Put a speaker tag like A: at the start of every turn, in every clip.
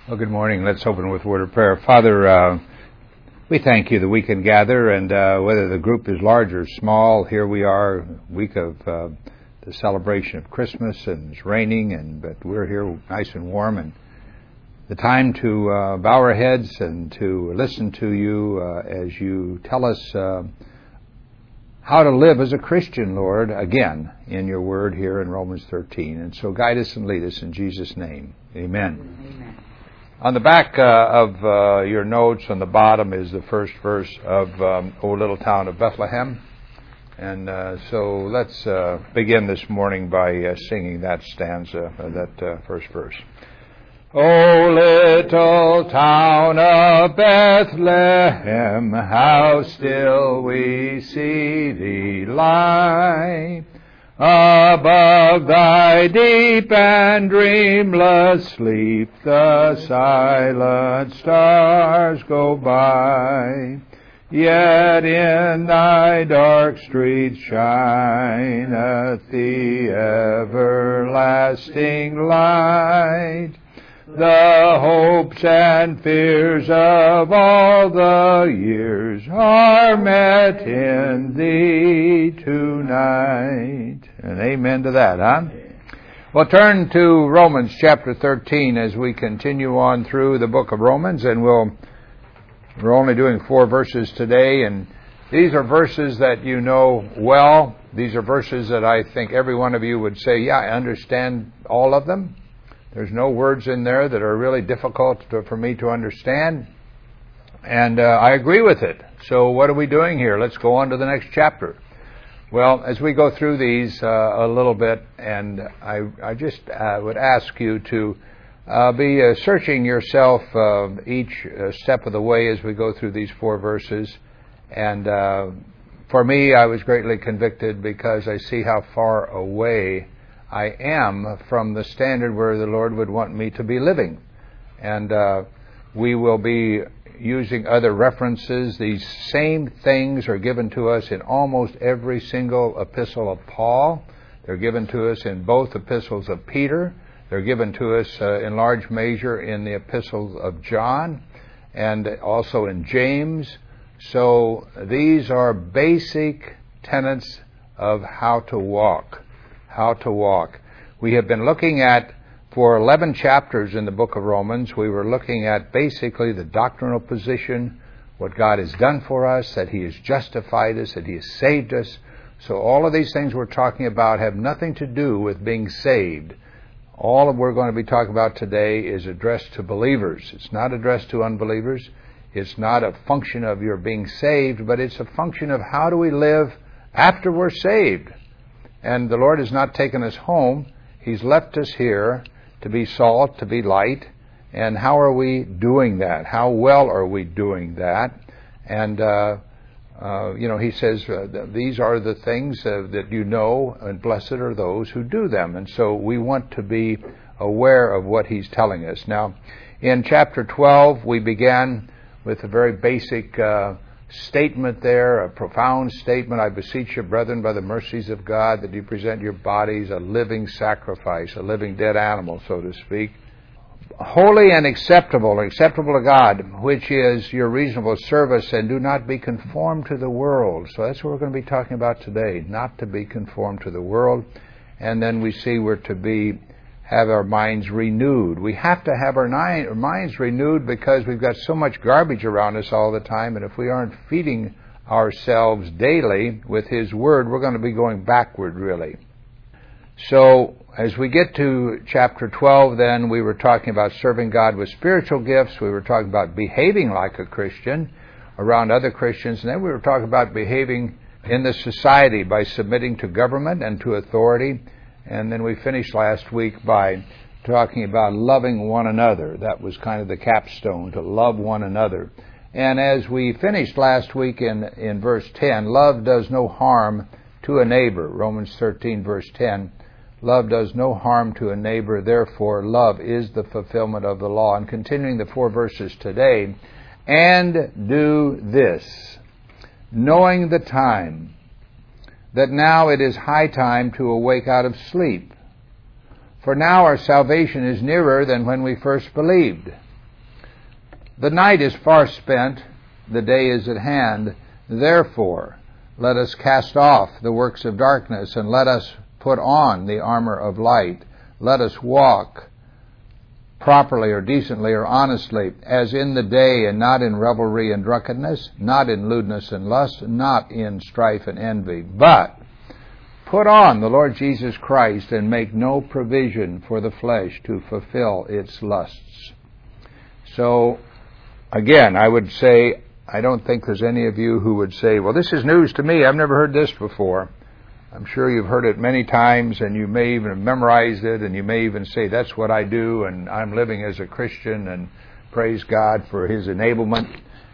A: Well, good morning. Let's open with a word of prayer. Father, we thank you that we can gather, and whether the group is large or small, here we are, week of the celebration of Christmas, and it's raining, but we're here nice and warm, and the time to bow our heads and to listen to you as you tell us how to live as a Christian, Lord, again, in your word here in Romans 13. And so guide us and lead us in Jesus' name. Amen.
B: Amen.
A: On the back of your notes, on the bottom, is the first verse of O Little Town of Bethlehem. And so let's begin this morning by singing that stanza, that first verse. O little town of Bethlehem, how still we see thee lie. Above thy deep and dreamless sleep, the silent stars go by. Yet in thy dark streets shineth the everlasting light. The hopes and fears of all the years are met in thee tonight. And amen to that, huh? Well, turn to Romans chapter 13 as we continue on through the book of Romans, and we're only doing 4 verses today, and these are verses that you know well. These are verses that I think every one of you would say, yeah, I understand all of them. There's no words in there that are really difficult for me to understand. And I agree with it. So what are we doing here? Let's go on to the next chapter. Well, as we go through these a little bit, and I just would ask you to be searching yourself each step of the way as we go through these 4 verses. And for me, I was greatly convicted because I see how far away I am from the standard where the Lord would want me to be living. And we will be using other references. These same things are given to us in almost every single epistle of Paul. They're given to us in both epistles of Peter. They're given to us in large measure in the epistles of John and also in James. So these are basic tenets of how to walk. How to walk. We have been looking at, for 11 chapters in the book of Romans, we were looking at basically the doctrinal position, what God has done for us, that He has justified us, that He has saved us. So all of these things we're talking about have nothing to do with being saved. All of what we're going to be talking about today is addressed to believers. It's not addressed to unbelievers. It's not a function of your being saved, but it's a function of how do we live after we're saved. And the Lord has not taken us home. He's left us here to be salt, to be light. And how are we doing that? How well are we doing that? And, He says, these are the things that you know, and blessed are those who do them. And so we want to be aware of what He's telling us. Now, in chapter 12, we began with a very basic statement there, a profound statement. I beseech you, brethren, by the mercies of God, that you present your bodies a living sacrifice, a living dead animal, so to speak, holy and acceptable to God, which is your reasonable service, and do not be conformed to the world. So that's what we're going to be talking about today, not to be conformed to the world. And then we see we're to have our minds renewed. We have to have our minds renewed because we've got so much garbage around us all the time, and if we aren't feeding ourselves daily with His Word, we're going to be going backward, really. So, as we get to chapter 12, then, we were talking about serving God with spiritual gifts. We were talking about behaving like a Christian around other Christians, and then we were talking about behaving in the society by submitting to government and to authority. And then we finished last week by talking about loving one another. That was kind of the capstone, to love one another. And as we finished last week in verse 10, love does no harm to a neighbor. Romans 13, verse 10. Love does no harm to a neighbor, therefore love is the fulfillment of the law. And continuing the 4 verses today, and do this, knowing the time, that now it is high time to awake out of sleep. For now our salvation is nearer than when we first believed. The night is far spent, the day is at hand. Therefore, let us cast off the works of darkness, and let us put on the armor of light. Let us walk properly or decently or honestly, as in the day, and not in revelry and drunkenness, not in lewdness and lust, not in strife and envy. But put on the Lord Jesus Christ, and make no provision for the flesh to fulfill its lusts. So, again, I would say, I don't think there's any of you who would say, well, this is news to me. I've never heard this before. I'm sure you've heard it many times, and you may even have memorized it, and you may even say, that's what I do, and I'm living as a Christian, and praise God for His enablement.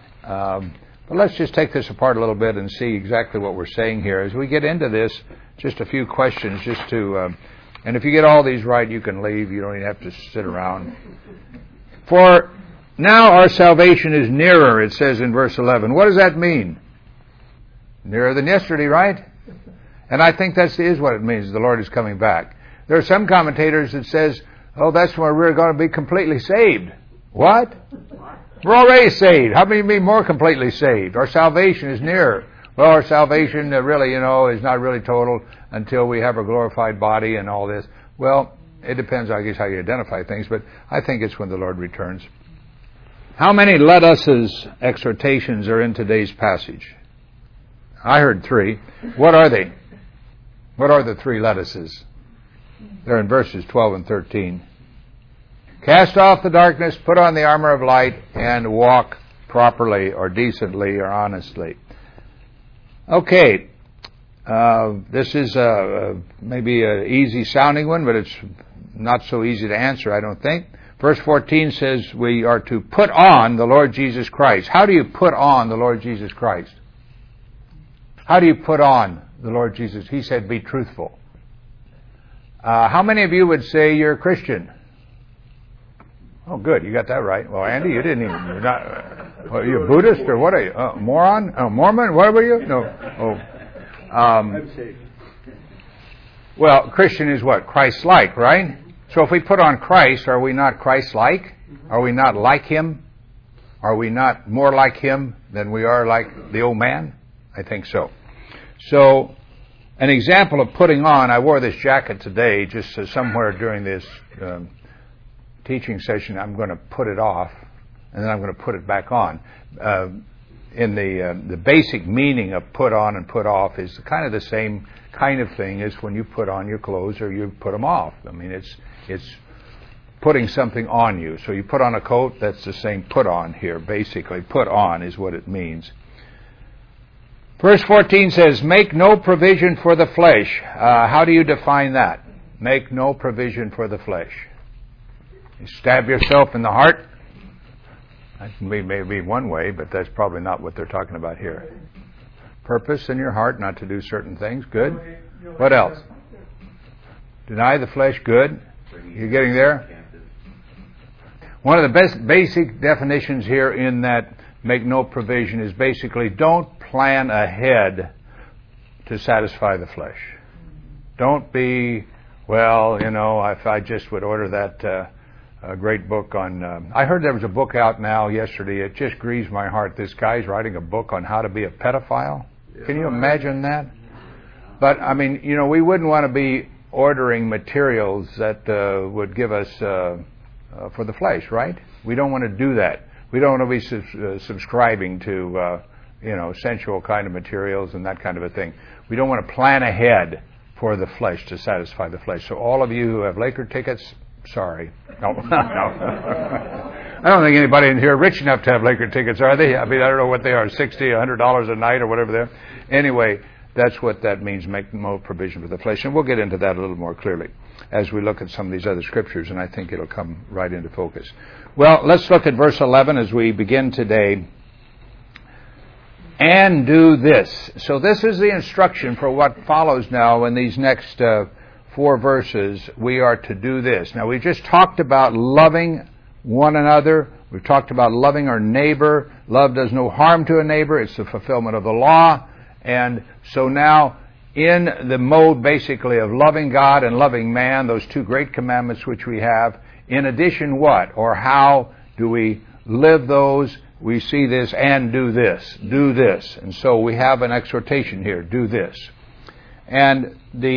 A: But let's just take this apart a little bit and see exactly what we're saying here. As we get into this, just a few questions just to... and if you get all these right, you can leave. You don't even have to sit around. For now our salvation is nearer, it says in verse 11. What does that mean? Nearer than yesterday, right? And I think that is what it means. The Lord is coming back. There are some commentators that says, oh, that's when we're going to be completely saved. What? We're already saved. How many mean more completely saved? Our salvation is nearer. Well, our salvation really, is not really total until we have a glorified body and all this. Well, it depends, I guess, how you identify things, but I think it's when the Lord returns. How many let us's exhortations are in today's passage? I heard 3. What are they? What are the 3 let us's? They're in verses 12 and 13. Cast off the darkness, put on the armor of light, and walk properly or decently or honestly. Okay, this is maybe an easy sounding one, but it's not so easy to answer, I don't think. Verse 14 says we are to put on the Lord Jesus Christ. How do you put on the Lord Jesus Christ? How do you put on the Lord Jesus? He said, be truthful. How many of you would say you're a Christian? Oh, good. You got that right. Well, Andy, you didn't even... You're not... are you a Buddhist or what are you? Moron? Mormon? What were you? No. I'm saved. Well, Christian is what? Christ-like, right? So if we put on Christ, are we not Christ-like? Are we not like Him? Are we not more like Him than we are like the old man? I think so. So, an example of putting on, I wore this jacket today just somewhere during this teaching session. I'm going to put it off, and then I'm going to put it back on. In the basic meaning of put on and put off is kind of the same kind of thing as when you put on your clothes or you put them off. I mean, it's putting something on you. So you put on a coat, that's the same put on here, basically. Put on is what it means. Verse 14 says, make no provision for the flesh. How do you define that? Make no provision for the flesh. You stab yourself in the heart. That may be one way, but that's probably not what they're talking about here. Purpose in your heart not to do certain things. Good. What else? Deny the flesh. Good. You getting there? One of the best basic definitions here in that make no provision is basically don't plan ahead to satisfy the flesh. Don't be, well, if I just would order that a great book on... I heard there was a book out now yesterday. It just grieves my heart. This guy's writing a book on how to be a pedophile. Can you imagine that? But, I mean, we wouldn't want to be ordering materials that would give us for the flesh, right? We don't want to do that. We don't want to be subscribing to, sensual kind of materials and that kind of a thing. We don't want to plan ahead for the flesh to satisfy the flesh. So all of you who have Laker tickets... Sorry. No. No. I don't think anybody in here rich enough to have Laker tickets, are they? I mean, I don't know what they are, $60, $100 a night or whatever they're. Anyway, that's what that means, make no provision for the flesh. And we'll get into that a little more clearly as we look at some of these other scriptures, and I think it'll come right into focus. Well, let's look at verse 11 as we begin today. And do this. So this is the instruction for what follows now in these next 4 verses. We are to do this. Now, we just talked about loving one another. We've talked about loving our neighbor. Love does no harm to a neighbor. It's the fulfillment of the law. And so now, in the mode basically of loving God and loving man, those 2 great commandments which we have, in addition what? Or how do we live those. We see this and do this, do this. And so we have an exhortation here, do this. And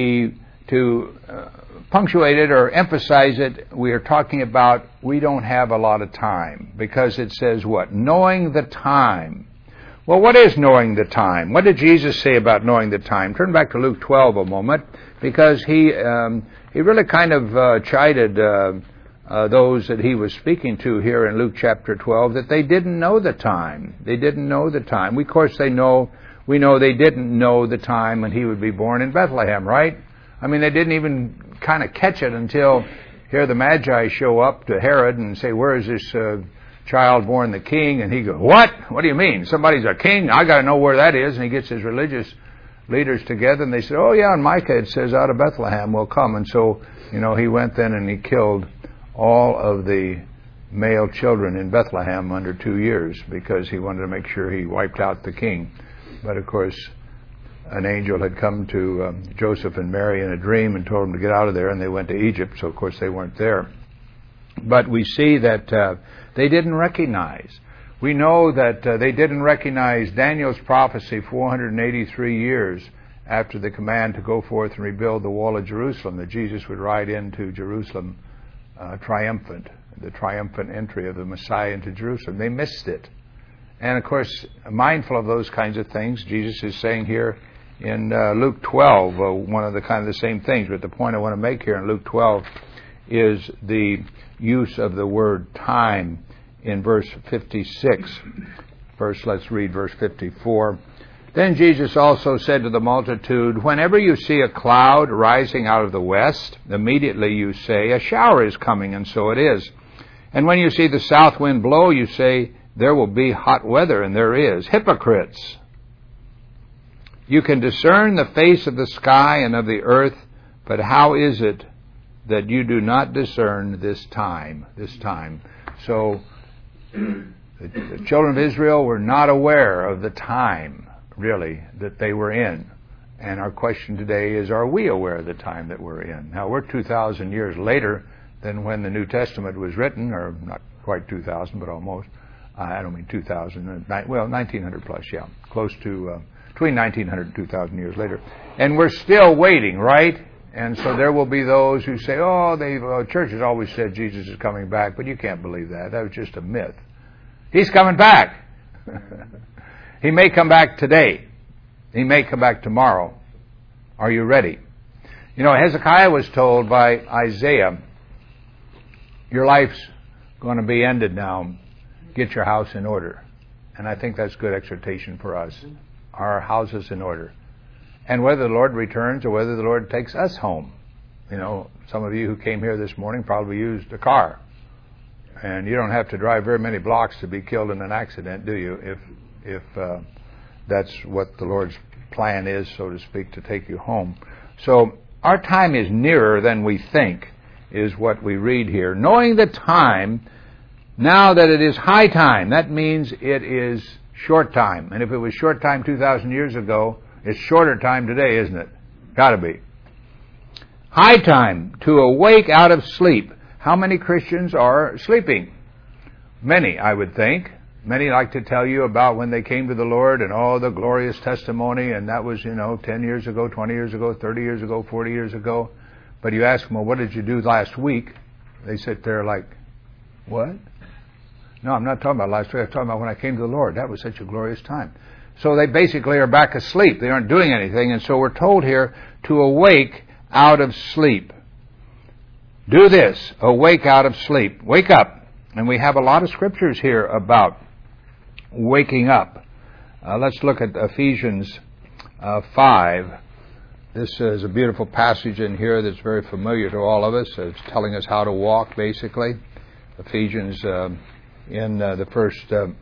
A: to punctuate it or emphasize it, we are talking about we don't have a lot of time, because it says what? Knowing the time. Well, what is knowing the time? What did Jesus say about knowing the time? Turn back to Luke 12 a moment, because he really kind of chided those that he was speaking to here in Luke chapter 12, that they didn't know the time. They didn't know the time. Of course, we know they didn't know the time when he would be born in Bethlehem, right? I mean, they didn't even kind of catch it until here the Magi show up to Herod and say, where is this child born the king? And he goes, what? What do you mean? Somebody's a king? I got to know where that is. And he gets his religious leaders together, and they said, oh yeah, in Micah it says out of Bethlehem will come. And so, he went then and he killed all of the male children in Bethlehem under 2 years, because he wanted to make sure he wiped out the king. But of course, an angel had come to Joseph and Mary in a dream and told them to get out of there, and they went to Egypt, so of course they weren't there. But we see that they didn't recognize. We know that they didn't recognize Daniel's prophecy 483 years after the command to go forth and rebuild the wall of Jerusalem, that Jesus would ride into Jerusalem triumphant, the triumphant entry of the Messiah into Jerusalem. They missed it. And of course, mindful of those kinds of things, Jesus is saying here in Luke 12, one of the kind of the same things, but the point I want to make here in Luke 12 is the use of the word time in verse 56. First, let's read verse 54. Then Jesus also said to the multitude, whenever you see a cloud rising out of the west, immediately you say, a shower is coming, and so it is. And when you see the south wind blow, you say, there will be hot weather, and there is. Hypocrites! You can discern the face of the sky and of the earth, but how is it that you do not discern this time? So, the children of Israel were not aware of the time, really, that they were in. And our question today is, are we aware of the time that we're in? Now, we're 2,000 years later than when the New Testament was written, or not quite 2,000, but almost. I don't mean 2,000, 1,900 plus, yeah. Close to, between 1,900 and 2,000 years later. And we're still waiting, right? And so there will be those who say, church has always said Jesus is coming back, but you can't believe that. That was just a myth. He's coming back. He may come back today. He may come back tomorrow. Are you ready? Hezekiah was told by Isaiah, your life's going to be ended now. Get your house in order. And I think that's good exhortation for us. Our house is in order. And whether the Lord returns or whether the Lord takes us home. Some of you who came here this morning probably used a car. And you don't have to drive very many blocks to be killed in an accident, do you? If that's what the Lord's plan is, so to speak, to take you home. So our time is nearer than we think, is what we read here. Knowing the time, now that it is high time, that means it is short time. And if it was short time 2,000 years ago, it's shorter time today, isn't it? Gotta be. High time to awake out of sleep. How many Christians are sleeping? Many, I would think. Many like to tell you about when they came to the Lord and all the glorious testimony, and that was, 10 years ago, 20 years ago, 30 years ago, 40 years ago. But you ask them, well, what did you do last week? They sit there like, what? No, I'm not talking about last week. I'm talking about when I came to the Lord. That was such a glorious time. So they basically are back asleep. They aren't doing anything. And so we're told here to awake out of sleep. Do this. Awake out of sleep. Wake up. And we have a lot of scriptures here about waking up. Let's look at Ephesians 5. This is a beautiful passage in here that's very familiar to all of us. It's telling us how to walk, basically. Ephesians in the first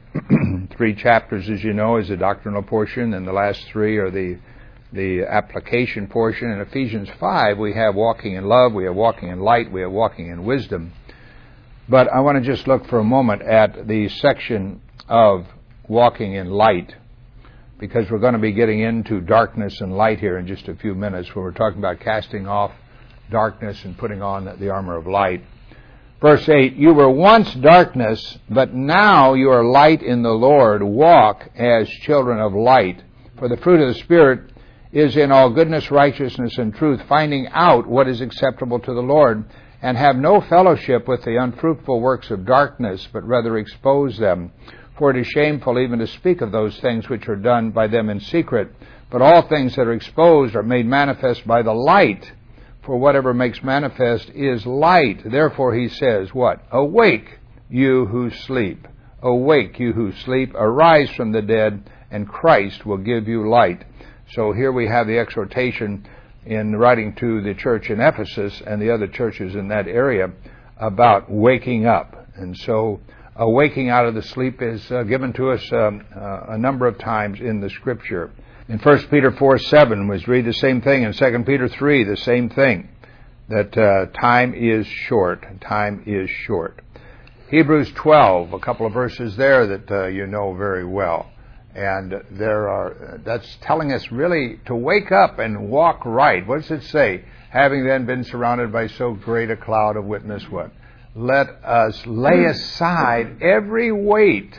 A: 3 chapters, as you know, is the doctrinal portion, and the last 3 are the application portion. In Ephesians 5, we have walking in love, we have walking in light, we have walking in wisdom. But I want to just look for a moment at the section of walking in light, because we're going to be getting into darkness and light here in just a few minutes, where we're talking about casting off darkness and putting on the armor of light. Verse 8, you were once darkness, but now you are light in the Lord. Walk as children of light. For the fruit of the Spirit is in all goodness, righteousness, and truth, finding out what is acceptable to the Lord, and have no fellowship with the unfruitful works of darkness, but rather expose them. For it is shameful even to speak of those things which are done by them in secret. But all things that are exposed are made manifest by the light. For whatever makes manifest is light. Therefore he says, what? Awake, you who sleep. Awake, you who sleep. Arise from the dead, and Christ will give you light. So here we have the exhortation in writing to the church in Ephesus and the other churches in that area about waking up. And so waking out of the sleep is given to us a number of times in the Scripture. In 1 Peter 4:7, we read the same thing. In 2 Peter 3, the same thing, that time is short. Time is short. Hebrews 12, a couple of verses there that you know very well. And that's telling us really to wake up and walk right. What does it say? Having then been surrounded by so great a cloud of witness, what? Let us lay aside every weight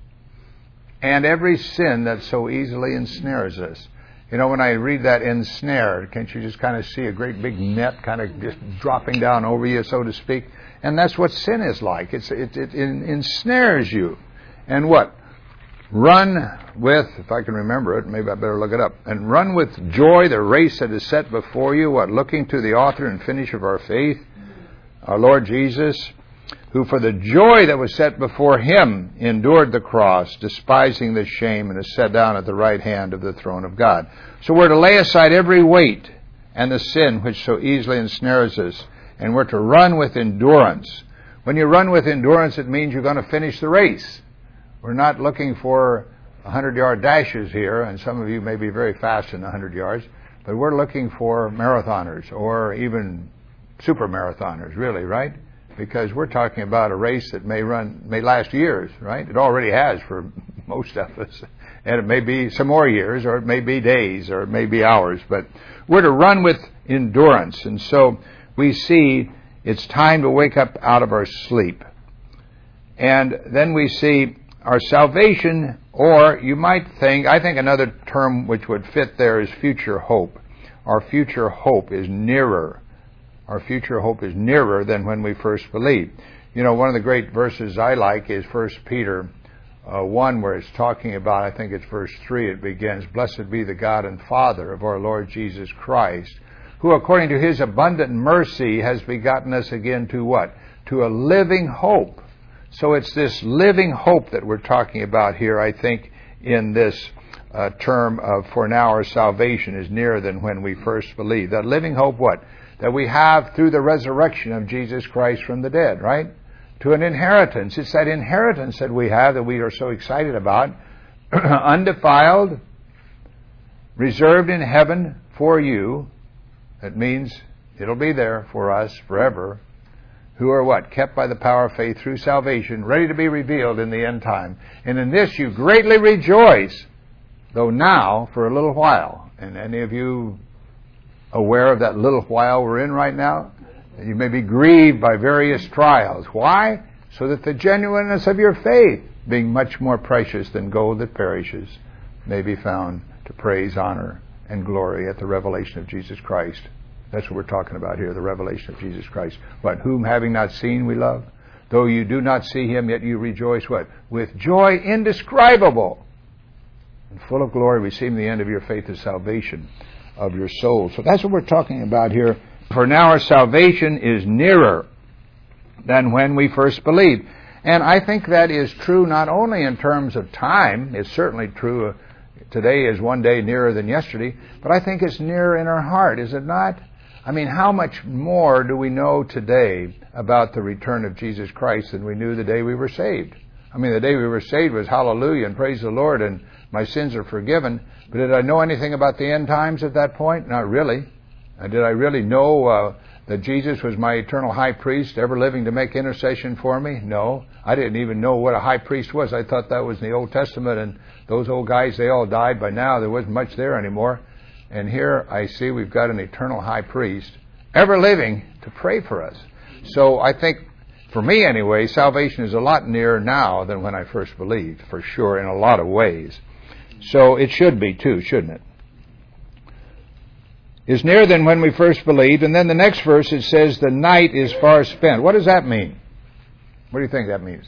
A: and every sin that so easily ensnares us. You know, when I read that ensnare, can't you just kind of see a great big net kind of just dropping down over you, so to speak? And that's what sin is like. It ensnares you. And what? Run with, if I can remember it, maybe I better look it up, and run with joy the race that is set before you, what? Looking to the author and finisher of our faith, our Lord Jesus, who for the joy that was set before him endured the cross, despising the shame, and is set down at the right hand of the throne of God. So we're to lay aside every weight and the sin which so easily ensnares us, and we're to run with endurance. When you run with endurance, it means you're going to finish the race. We're not looking for 100-yard dashes here, and some of you may be very fast in 100 yards, but we're looking for marathoners or even super marathoners, really, right? Because we're talking about a race that may last years, right? It already has for most of us. And it may be some more years, or it may be days, or it may be hours. But we're to run with endurance. And so we see it's time to wake up out of our sleep. And then we see our salvation, or you might think, I think another term which would fit there is future hope. Our future hope is nearer. Our future hope is nearer than when we first believed. You know, one of the great verses I like is 1 Peter 1, where it's talking about, I think it's verse 3, it begins, Blessed be the God and Father of our Lord Jesus Christ, who according to his abundant mercy has begotten us again to what? To a living hope. So it's this living hope that we're talking about here, I think, in this term of for now our salvation is nearer than when we first believed. That living hope, what? That we have through the resurrection of Jesus Christ from the dead, right? To an inheritance. It's that inheritance that we have that we are so excited about. Undefiled, reserved in heaven for you. That means it'll be there for us forever. Who are what? Kept by the power of faith through salvation, ready to be revealed in the end time. And in this you greatly rejoice, though now for a little while. And any of you aware of that little while we're in right now? You may be grieved by various trials. Why? So that the genuineness of your faith, being much more precious than gold that perishes, may be found to praise, honor, and glory at the revelation of Jesus Christ. That's what we're talking about here, the revelation of Jesus Christ. What? Whom having not seen we love? Though you do not see him, yet you rejoice, what? With joy indescribable and full of glory, receiving the end of your faith is salvation of your soul. So that's what we're talking about here. For now our salvation is nearer than when we first believed. And I think that is true not only in terms of time, it's certainly true today is one day nearer than yesterday, but I think it's nearer in our heart, is it not? I mean, how much more do we know today about the return of Jesus Christ than we knew the day we were saved? I mean, the day we were saved was hallelujah and praise the Lord and my sins are forgiven. But did I know anything about the end times at that point? Not really. Did I really know that Jesus was my eternal high priest, ever living to make intercession for me? No. I didn't even know what a high priest was. I thought that was in the Old Testament, and those old guys, they all died by now. There wasn't much there anymore. And here I see we've got an eternal high priest, ever living to pray for us. So I think For me anyway, salvation is a lot nearer now than when I first believed, for sure, in a lot of ways. So it should be too, shouldn't it? Is nearer than when we first believed. And then the next verse, it says, the night is far spent. What does that mean? What do you think that means?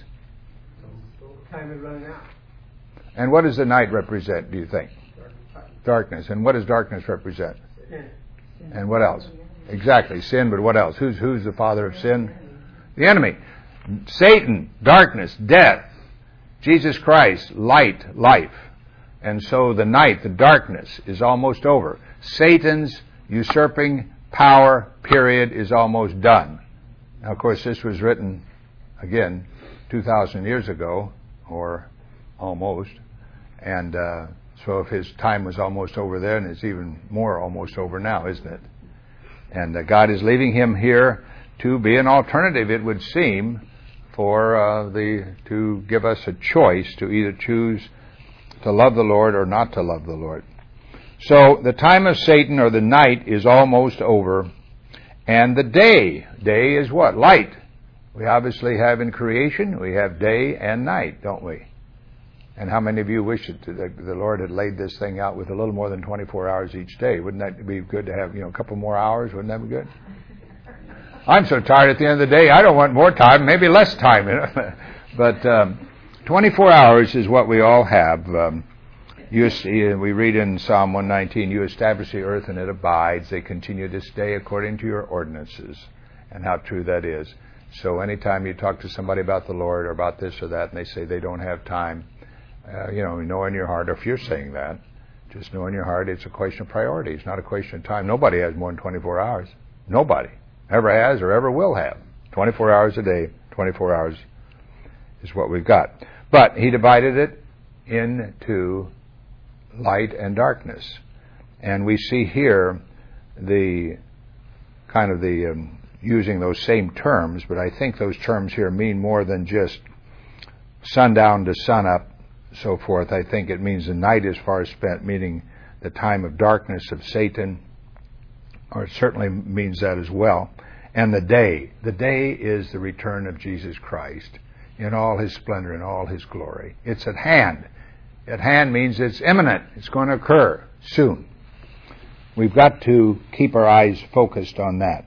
B: Time is running out.
A: And what does the night represent, do you think? Darkness. And what does darkness represent?
B: Sin.
A: And what else? Exactly, sin, but what else? Who's the father of sin? The enemy. Satan, darkness, death. Jesus Christ, light, life. And so the night, the darkness, is almost over. Satan's usurping power period is almost done. Now, of course, this was written, again, 2,000 years ago, or almost. And so if his time was almost over then, it's even more almost over now, isn't it? And God is leaving him here to be an alternative, it would seem, for to give us a choice to either choose to love the Lord or not to love the Lord. So the time of Satan, or the night, is almost over. And the day is what? Light. We obviously have in creation, we have day and night, don't we? And how many of you wish that the Lord had laid this thing out with a little more than 24 hours each day? Wouldn't that be good to have, a couple more hours? Wouldn't that be good? I'm so tired at the end of the day, I don't want more time, maybe less time. But 24 hours is what we all have. We read in Psalm 119, you establish the earth and it abides. They continue this day according to your ordinances. And how true that is. So anytime you talk to somebody about the Lord or about this or that, and they say they don't have time, know in your heart, or if you're saying that, just know in your heart it's a question of priority. It's not a question of time. Nobody has more than 24 hours. Nobody ever has or ever will have. 24 hours a day, 24 hours is what we've got. But he divided it into light and darkness. And we see here using those same terms, but I think those terms here mean more than just sundown to sunup, so forth. I think it means the night is far spent, meaning the time of darkness of Satan, or it certainly means that as well. And the day is the return of Jesus Christ in all his splendor and all his glory. It's at hand. At hand means it's imminent. It's going to occur soon. We've got to keep our eyes focused on that.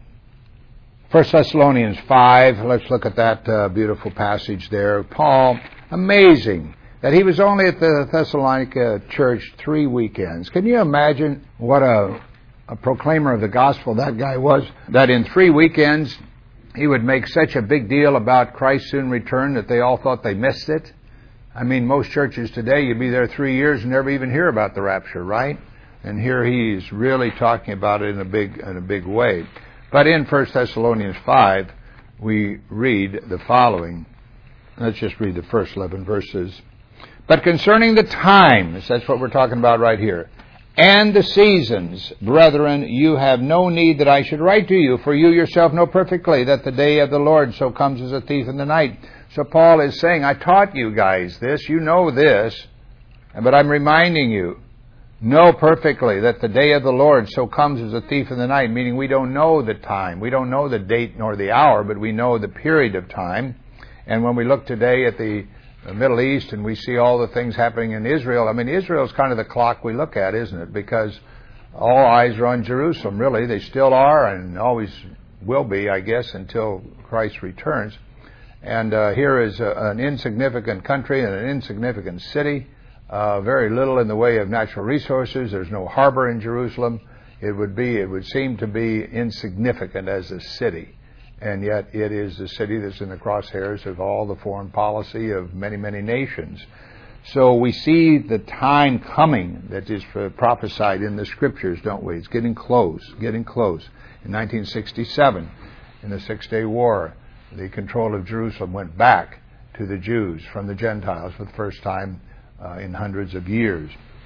A: 1 Thessalonians 5, let's look at that beautiful passage there. Paul, amazing that he was only at the Thessalonica church 3 weekends. Can you imagine what a proclaimer of the gospel that guy was? That in 3 weekends he would make such a big deal about Christ's soon return that they all thought they missed it. I mean, most churches today, you'd be there 3 years and never even hear about the rapture, right? And here he's really talking about it in a big way. But in 1 Thessalonians 5, we read the following. Let's just read the first 11 verses. But concerning the times, that's what we're talking about right here, and the seasons, brethren, you have no need that I should write to you, for you yourself know perfectly that the day of the Lord so comes as a thief in the night. So Paul is saying, I taught you guys this, you know this, but I'm reminding you, know perfectly that the day of the Lord so comes as a thief in the night, meaning we don't know the time. We don't know the date nor the hour, but we know the period of time. And when we look today at the Middle East and we see all the things happening in Israel, I mean, Israel's kind of the clock we look at, isn't it? Because all eyes are on Jerusalem, really. They still are and always will be, I guess, until Christ returns. And here is an insignificant country and an insignificant city. Very little in the way of natural resources. There's no harbor in Jerusalem. It would seem to be insignificant as a city. And yet it is the city that's in the crosshairs of all the foreign policy of many, many nations. So we see the time coming that is prophesied in the Scriptures, don't we? It's getting close, getting close. In 1967, in the Six-Day War, the control of Jerusalem went back to the Jews from the Gentiles for the first time in hundreds of years.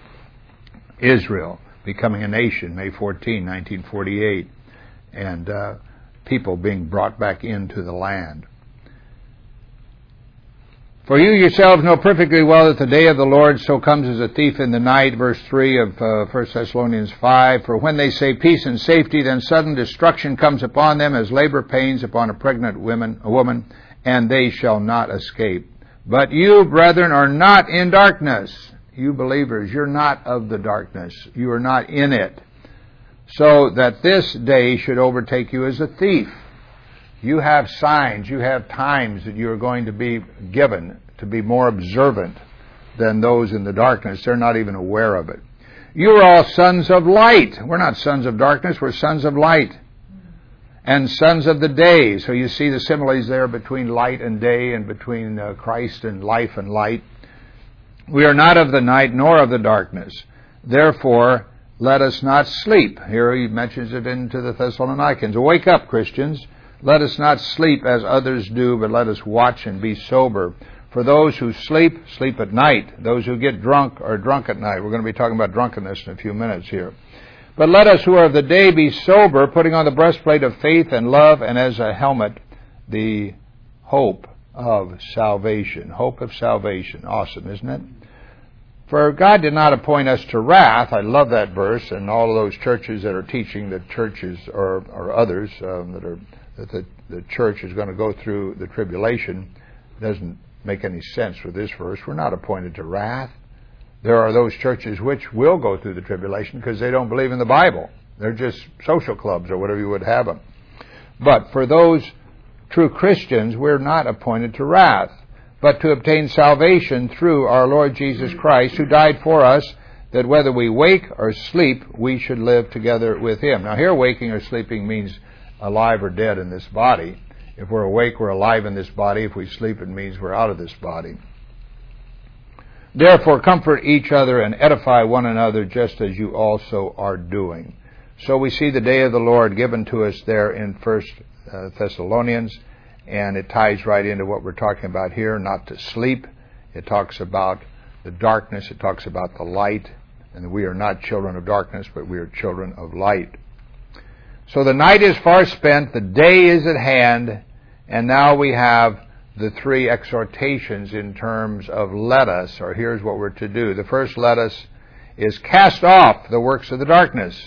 A: Israel becoming a nation, May 14, 1948, and people being brought back into the land. For you yourselves know perfectly well that the day of the Lord so comes as a thief in the night, verse 3 of 1 Thessalonians 5. For when they say peace and safety, then sudden destruction comes upon them as labor pains upon a pregnant woman, and they shall not escape. But you, brethren, are not in darkness. You believers, you're not of the darkness. You are not in it. So that this day should overtake you as a thief. You have signs, you have times that you are going to be given to be more observant than those in the darkness. They're not even aware of it. You are all sons of light. We're not sons of darkness, we're sons of light. And sons of the day. So you see the similes there between light and day and between Christ and life and light. We are not of the night nor of the darkness. Therefore, let us not sleep. Here he mentions it into the Thessalonians. Wake up, Christians. Let us not sleep as others do, but let us watch and be sober. For those who sleep, sleep at night. Those who get drunk are drunk at night. We're going to be talking about drunkenness in a few minutes here. But let us who are of the day be sober, putting on the breastplate of faith and love, and as a helmet, the hope of salvation. Hope of salvation. Awesome, isn't it? For God did not appoint us to wrath. I love that verse, and all of those churches that are teaching that churches or others that the church is going to go through the tribulation doesn't make any sense with this verse. We're not appointed to wrath. There are those churches which will go through the tribulation because they don't believe in the Bible. They're just social clubs or whatever you would have them. But for those true Christians, we're not appointed to wrath, but to obtain salvation through our Lord Jesus Christ, who died for us, that whether we wake or sleep, we should live together with Him. Now here, waking or sleeping means alive or dead in this body. If we're awake, we're alive in this body. If we sleep, it means we're out of this body. Therefore, comfort each other and edify one another, just as you also are doing. So we see the day of the Lord given to us there in 1 Thessalonians, and it ties right into what we're talking about here, not to sleep. It talks about the darkness. It talks about the light, and we are not children of darkness, but we are children of light. So the night is far spent, the day is at hand, and now we have the three exhortations in terms of let us, or here's what we're to do. The first let us is cast off the works of the darkness.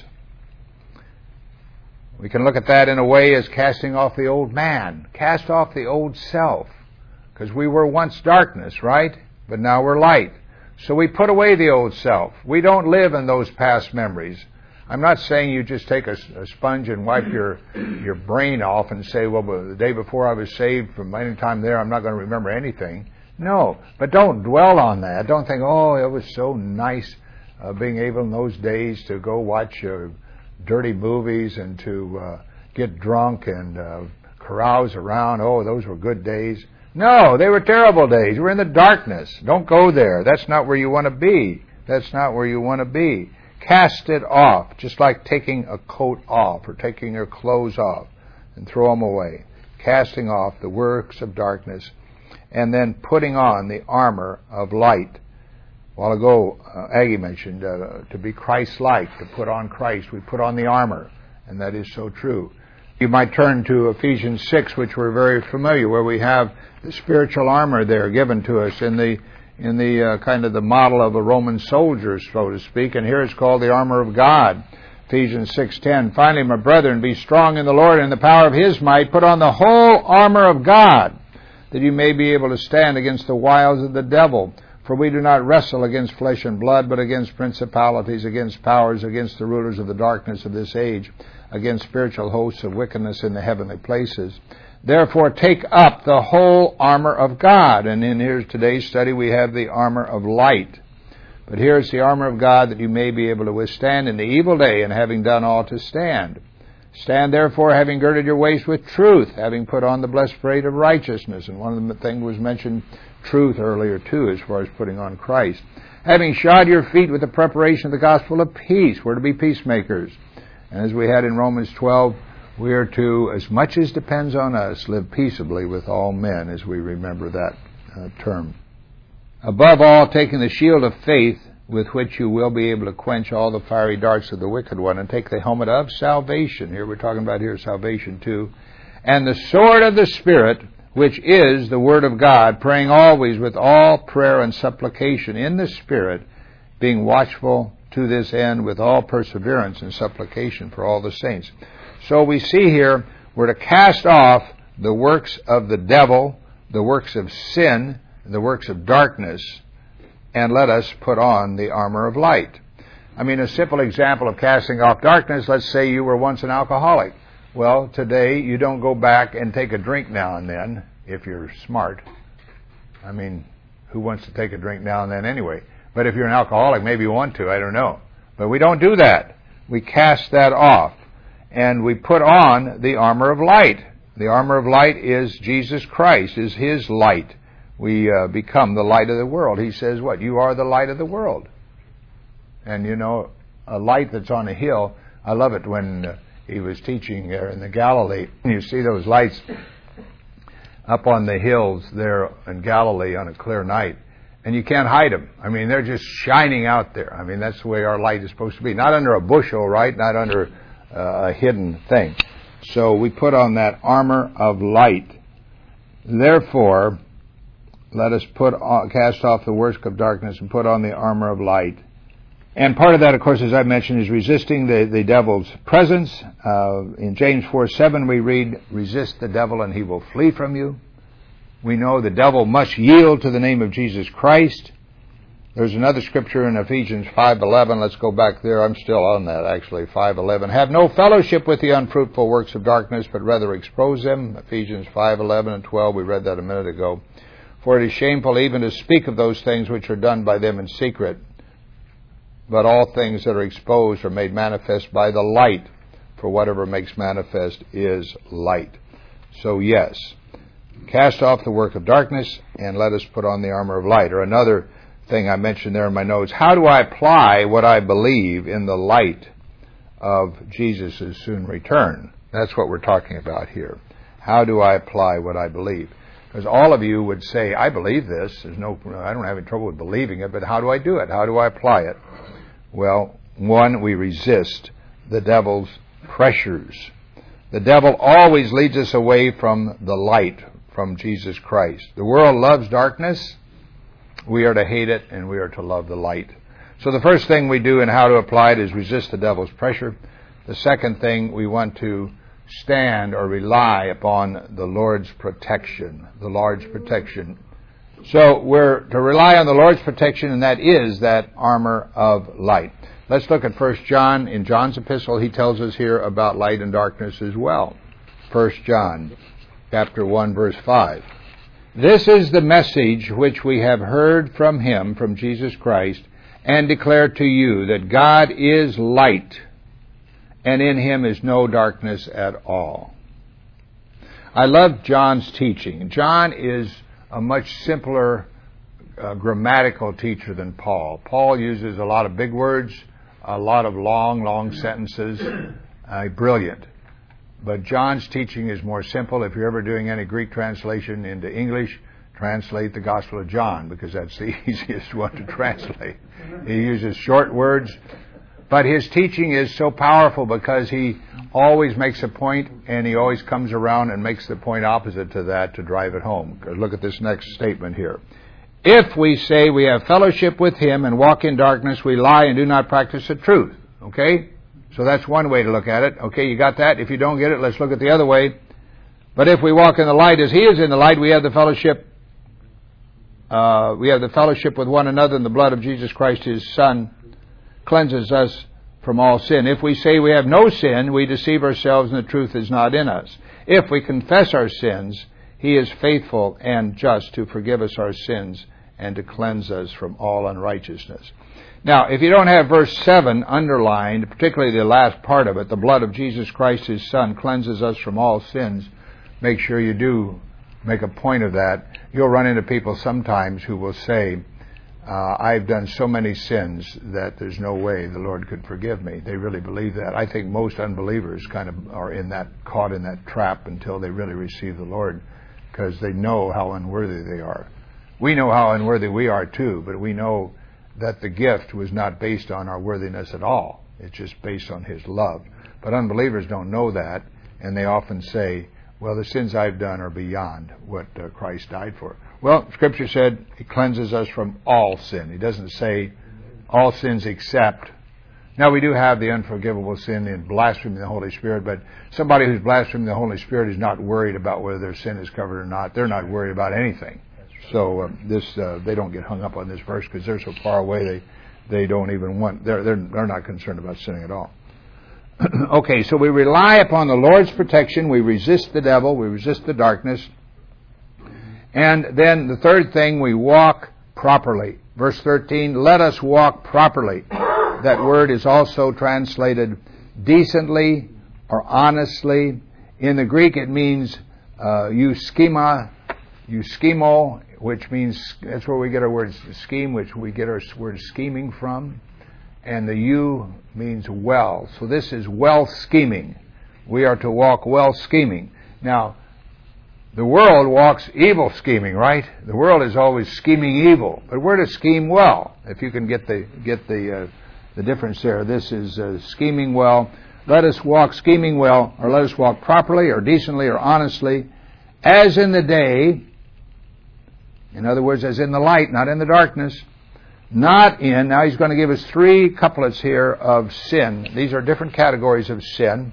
A: We can look at that in a way as casting off the old man, cast off the old self, because we were once darkness, right? But now we're light. So we put away the old self. We don't live in those past memories. I'm not saying you just take a sponge and wipe your brain off and say, well, the day before I was saved, from any time there, I'm not going to remember anything. No, but don't dwell on that. Don't think, oh, it was so nice being able in those days to go watch dirty movies and to get drunk and carouse around. Oh, those were good days. No, they were terrible days. We're in the darkness. Don't go there. That's not where you want to be. That's not where you want to be. Cast it off, just like taking a coat off or taking your clothes off and throw them away. Casting off the works of darkness and then putting on the armor of light. A while ago, Aggie mentioned to be Christ-like, to put on Christ. We put on the armor, and that is so true. You might turn to Ephesians 6, which we're very familiar, where we have the spiritual armor there given to us in the kind of the model of a Roman soldier, so to speak, and here it's called the armor of God. Ephesians 6:10. Finally, my brethren, be strong in the Lord and in the power of His might. Put on the whole armor of God, that you may be able to stand against the wiles of the devil. For we do not wrestle against flesh and blood, but against principalities, against powers, against the rulers of the darkness of this age, against spiritual hosts of wickedness in the heavenly places. Therefore, take up the whole armor of God. And in here's today's study, we have the armor of light. But here's the armor of God, that you may be able to withstand in the evil day, and having done all to stand. Stand therefore, having girded your waist with truth, having put on the breastplate of righteousness. And one of the things was mentioned, truth, earlier too, as far as putting on Christ. Having shod your feet with the preparation of the gospel of peace. We're to be peacemakers. And as we had in Romans 12, we are to, as much as depends on us, live peaceably with all men, as we remember that term. Above all, taking the shield of faith, with which you will be able to quench all the fiery darts of the wicked one, and take the helmet of salvation. Here we're talking about salvation too. And the sword of the Spirit, which is the Word of God, praying always with all prayer and supplication in the Spirit, being watchful to this end with all perseverance and supplication for all the saints. So we see here, we're to cast off the works of the devil, the works of sin, the works of darkness, and let us put on the armor of light. I mean, a simple example of casting off darkness, let's say you were once an alcoholic. Well, today you don't go back and take a drink now and then, if you're smart. I mean, who wants to take a drink now and then anyway? But if you're an alcoholic, maybe you want to, I don't know. But we don't do that. We cast that off. And we put on the armor of light. The armor of light is Jesus Christ, is His light. We become the light of the world. He says, what? You are the light of the world. And you know, a light that's on a hill, I love it when He was teaching there in the Galilee. You see those lights up on the hills there in Galilee on a clear night. And you can't hide them. I mean, they're just shining out there. I mean, that's the way our light is supposed to be. Not under a bushel, right? Not under a hidden thing. So we put on that armor of light. Therefore, let us cast off the work of darkness and put on the armor of light. And part of that, of course, as I mentioned, is resisting the devil's presence. In James 4:7 we read, resist the devil and he will flee from you. We know the devil must yield to the name of Jesus Christ. There's another scripture in Ephesians 5:11. Let's go back there. I'm still on that, actually. 5:11. Have no fellowship with the unfruitful works of darkness, but rather expose them. Ephesians 5:11 and 12. We read that a minute ago. For it is shameful even to speak of those things which are done by them in secret. But all things that are exposed are made manifest by the light. For whatever makes manifest is light. So yes, cast off the work of darkness and let us put on the armor of light. Or another thing I mentioned there in my notes, how do I apply what I believe in the light of Jesus' soon return? That's what we're talking about here. How do I apply what I believe? Because all of you would say, I believe this. I don't have any trouble with believing it, but how do I do it? How do I apply it? Well, one, we resist the devil's pressures. The devil always leads us away from the light, from Jesus Christ. The world loves darkness. We are to hate it, and we are to love the light. So the first thing we do and how to apply it is resist the devil's pressure. The second thing, we want to stand or rely upon the Lord's protection. The Lord's protection. So we're to rely on the Lord's protection, and that is that armor of light. Let's look at 1 John. In John's epistle, he tells us here about light and darkness as well. 1 John, chapter 1, verse 5. This is the message which we have heard from Him, from Jesus Christ, and declare to you that God is light, and in Him is no darkness at all. I love John's teaching. John is a much simpler grammatical teacher than Paul. Paul uses a lot of big words, a lot of long sentences. Brilliant. But John's teaching is more simple. If you're ever doing any Greek translation into English, translate the Gospel of John, because that's the easiest one to translate. He uses short words, but his teaching is so powerful because he always makes a point, and he always comes around and makes the point opposite to that to drive it home. Look at this next statement here. If we say we have fellowship with Him and walk in darkness, we lie and do not practice the truth. Okay? So that's one way to look at it. Okay, you got that? If you don't get it, let's look at the other way. But if we walk in the light as He is in the light, we have the fellowship with one another, and the blood of Jesus Christ, His Son, cleanses us from all sin. If we say we have no sin, we deceive ourselves and the truth is not in us. If we confess our sins, He is faithful and just to forgive us our sins and to cleanse us from all unrighteousness. Now, if you don't have verse 7 underlined, particularly the last part of it, the blood of Jesus Christ, His Son, cleanses us from all sins, make sure you do make a point of that. You'll run into people sometimes who will say, I've done so many sins that there's no way the Lord could forgive me. They really believe that. I think most unbelievers kind of are caught in that trap until they really receive the Lord, because they know how unworthy they are. We know how unworthy we are too, but we know that the gift was not based on our worthiness at all. It's just based on His love. But unbelievers don't know that, and they often say, Well, the sins I've done are beyond what Christ died for. Well, Scripture said it cleanses us from all sin. It doesn't say all sins except. Now, we do have the unforgivable sin in blaspheming the Holy Spirit, but somebody who's blaspheming the Holy Spirit is not worried about whether their sin is covered or not. They're not worried about anything. So they don't get hung up on this verse because they're so far away they don't even want. They're not concerned about sinning at all. Okay, so we rely upon the Lord's protection. We resist the devil. We resist the darkness. And then the third thing, we walk properly. Verse 13, let us walk properly. That word is also translated decently or honestly. In the Greek it means euschemo, which means, that's where we get our word scheme, which we get our word scheming from. And the eu means well. So this is well scheming. We are to walk well scheming. Now, the world walks evil scheming, right? The world is always scheming evil, but we're to scheme well. If you can get the difference there, this is scheming well. Let us walk scheming well, or let us walk properly, or decently, or honestly, as in the day. In other words, as in the light, not in the darkness. Not in. Now he's going to give us 3 couplets here of sin. These are different categories of sin.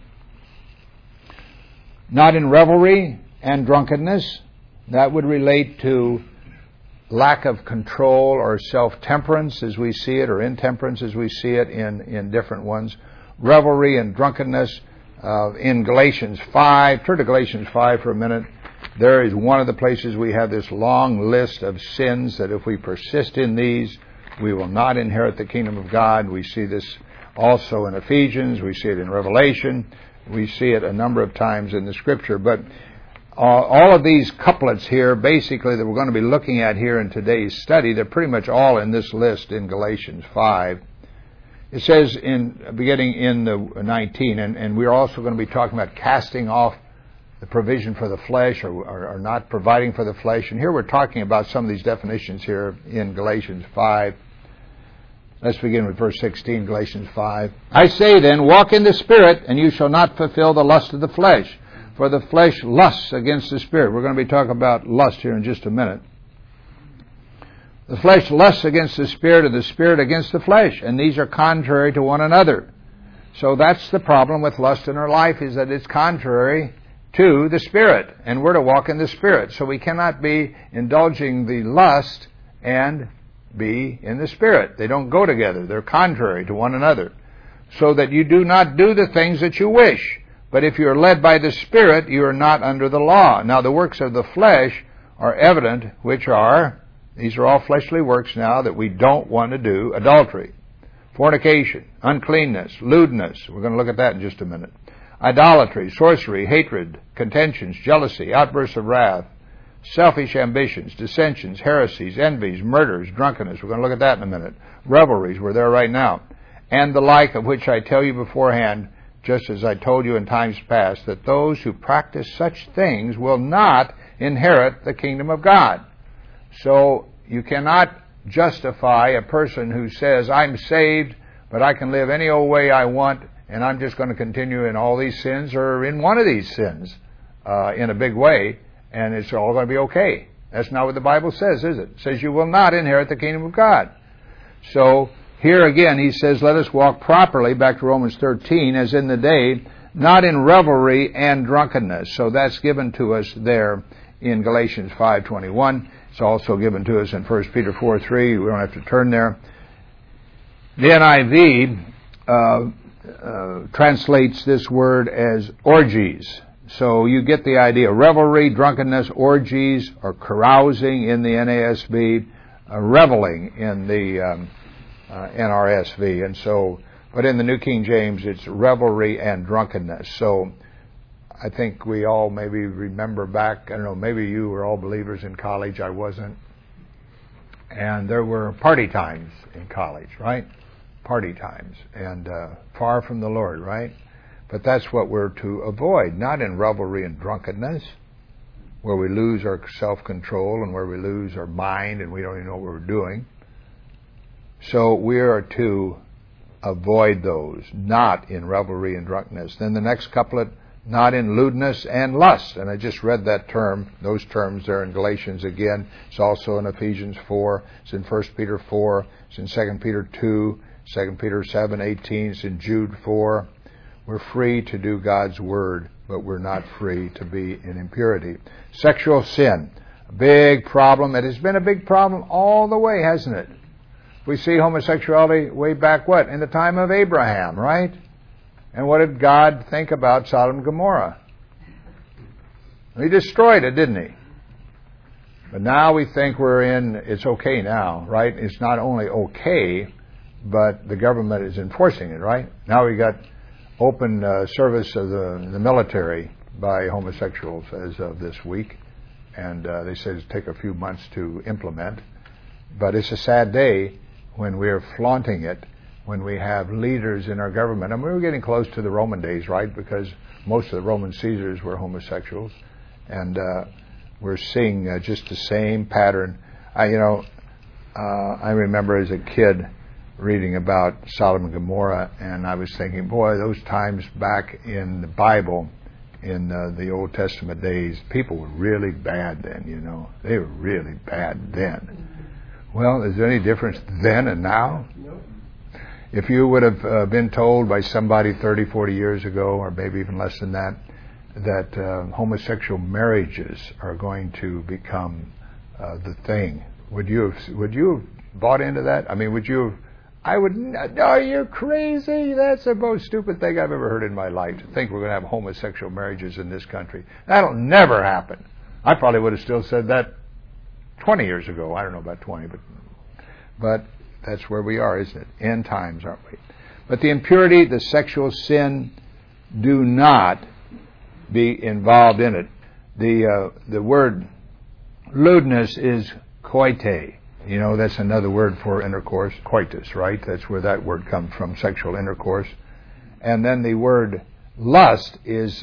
A: Not in revelry and drunkenness. That would relate to lack of control or self-temperance as we see it, or intemperance as we see it in different ones. Revelry and drunkenness in Galatians 5. Turn to Galatians 5 for a minute. There is one of the places we have this long list of sins that if we persist in these, we will not inherit the kingdom of God. We see this also in Ephesians. We see it in Revelation. We see it a number of times in the Scripture. But all of these couplets here, basically, that we're going to be looking at here in today's study, they're pretty much all in this list in Galatians 5. It says, beginning in the 19, and we're also going to be talking about casting off the provision for the flesh, or not providing for the flesh. And here we're talking about some of these definitions here in Galatians 5. Let's begin with verse 16, Galatians 5. I say then, walk in the Spirit, and you shall not fulfill the lust of the flesh. For the flesh lusts against the Spirit. We're going to be talking about lust here in just a minute. The flesh lusts against the Spirit, and the Spirit against the flesh. And these are contrary to one another. So that's the problem with lust in our life, is that it's contrary to the Spirit. And we're to walk in the Spirit. So we cannot be indulging the lust and be in the Spirit. They don't go together. They're contrary to one another. So that you do not do the things that you wish. But if you are led by the Spirit, you are not under the law. Now the works of the flesh are evident, which are, these are all fleshly works now that we don't want to do: adultery, fornication, uncleanness, lewdness. We're going to look at that in just a minute. Idolatry, sorcery, hatred, contentions, jealousy, outbursts of wrath, selfish ambitions, dissensions, heresies, envies, murders, drunkenness. We're going to look at that in a minute. Revelries, we're there right now. And the like, of which I tell you beforehand, just as I told you in times past, that those who practice such things will not inherit the kingdom of God. So you cannot justify a person who says, I'm saved, but I can live any old way I want, and I'm just going to continue in all these sins or in one of these sins in a big way, and it's all going to be okay. That's not what the Bible says, is it? It says you will not inherit the kingdom of God. So here again he says, let us walk properly, back to Romans 13, as in the day, not in revelry and drunkenness. So that's given to us there in Galatians 5:21. It's also given to us in 1 Peter 4:3. We don't have to turn there. The NIV translates this word as orgies. So you get the idea. Revelry, drunkenness, orgies, or carousing in the NASB, reveling in the NRSV. And so, but in the New King James, it's revelry and drunkenness. So I think we all maybe remember back, I don't know, maybe you were all believers in college. I wasn't. And there were party times in college, right? Party times. And far from the Lord, right? But that's what we're to avoid, not in revelry and drunkenness, where we lose our self-control and where we lose our mind and we don't even know what we're doing. So we are to avoid those, not in revelry and drunkenness. Then the next couplet, not in lewdness and lust. And I just read that term, those terms there in Galatians again. It's also in Ephesians 4. It's in 1 Peter 4. It's in 2 Peter 2. 2 Peter 7:18. It's in Jude 4. We're free to do God's Word, but we're not free to be in impurity. Sexual sin, a big problem. It has been a big problem all the way, hasn't it? We see homosexuality way back, what? In the time of Abraham, right? And what did God think about Sodom and Gomorrah? He destroyed it, didn't he? But now we think it's okay now, right? It's not only okay, but the government is enforcing it, right? Now we got open service of the military by homosexuals as of this week. And they said it'll take a few months to implement. But it's a sad day when we're flaunting it, when we have leaders in our government. And we were getting close to the Roman days, right? Because most of the Roman Caesars were homosexuals. And we're seeing just the same pattern. I remember as a kid reading about Sodom and Gomorrah, and I was thinking, boy, those times back in the Bible, in the Old Testament days, people were really bad then, They were really bad then. Well, is there any difference then and now?
B: Nope.
A: If you would have been told by somebody 30, 40 years ago, or maybe even less than that homosexual marriages are going to become the thing, would you have bought into that? I mean, would you have... I would not. No, you're crazy. That's the most stupid thing I've ever heard in my life, to think we're going to have homosexual marriages in this country. That'll never happen. I probably would have still said that 20 years ago. I don't know about 20, but that's where we are, isn't it? End times, aren't we? But the impurity, the sexual sin, do not be involved in it. The word lewdness is koite. That's another word for intercourse, coitus, right? That's where that word comes from, sexual intercourse. And then the word lust is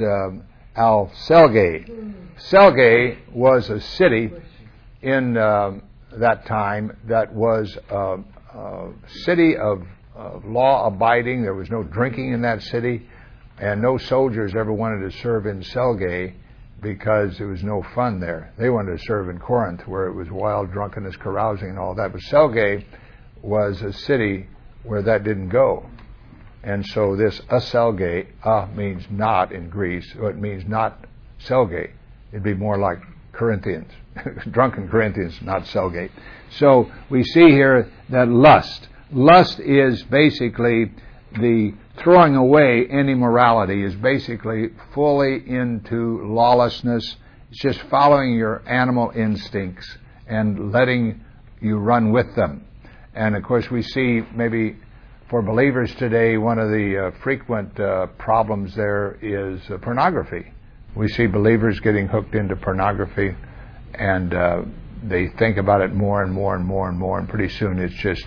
A: al-Selge. Selge was a city in that time that was a city of law-abiding. There was no drinking in that city, and no soldiers ever wanted to serve in Selge because there was no fun there. They wanted to serve in Corinth, where it was wild drunkenness, carousing, and all that. But Selge was a city where that didn't go. And so this aselge, means not in Greece, so it means not Selge. It'd be more like Corinthians, drunken Corinthians, not Selge. So we see here that lust is basically the throwing away any morality, is basically fully into lawlessness. It's just following your animal instincts and letting you run with them. And of course we see maybe for believers today, one of the frequent problems there is pornography. We see believers getting hooked into pornography, and they think about it more and more and more and more, and pretty soon it's just,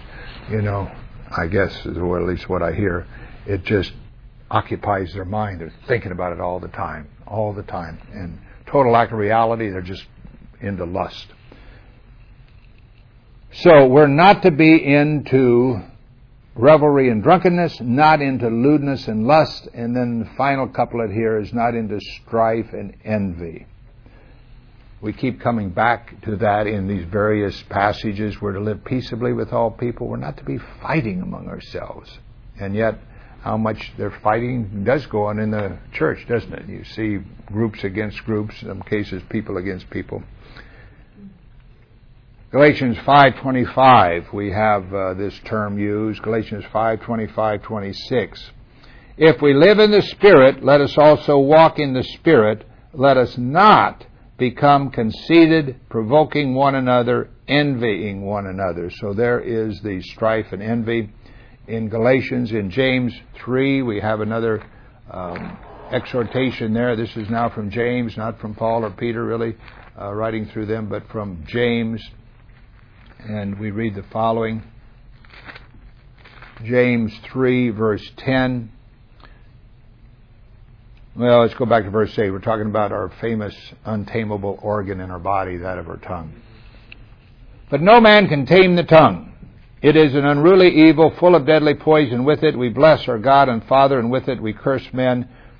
A: I guess, or at least what I hear, it just occupies their mind. They're thinking about it all the time. And total lack of reality, they're just into lust. So we're not to be into revelry and drunkenness, not into lewdness and lust, and then the final couplet here is not into strife and envy. We keep coming back to that in these various passages. We're to live peaceably with all people. We're not to be fighting among ourselves. And yet, how much they're fighting does go on in the church, doesn't it? You see groups against groups, in some cases people against people. Galatians 5:25, we have this term used. Galatians 5:25-26. If we live in the Spirit, let us also walk in the Spirit. Let us not become conceited, provoking one another, envying one another. So there is the strife and envy. In Galatians, in James 3, we have another exhortation there. This is now from James, not from Paul or Peter really writing through them, but from James. And we read the following. James 3, verse 10. Well, let's go back to verse 8. We're talking about our famous untamable organ in our body, that of our tongue. But no man can tame the tongue. It is an unruly evil, full of deadly poison. With it we bless our God and Father, and with it we curse men